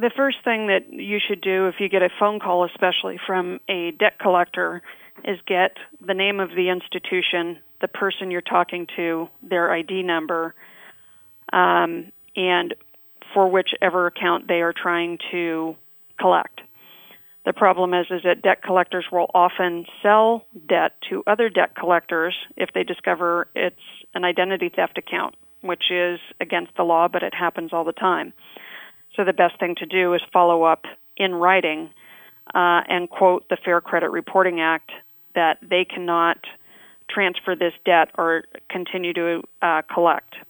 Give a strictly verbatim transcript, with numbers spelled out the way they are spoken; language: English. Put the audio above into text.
the first thing that you should do if you get a phone call, especially from a debt collector, is get the name of the institution, the person you're talking to, their I D number, um, and for whichever account they are trying to collect. The problem is, is that debt collectors will often sell debt to other debt collectors if they discover it's an identity theft account, which is against the law, but it happens all the time. So the best thing to do is follow up in writing uh, and quote the Fair Credit Reporting Act that they cannot transfer this debt or continue to uh, collect.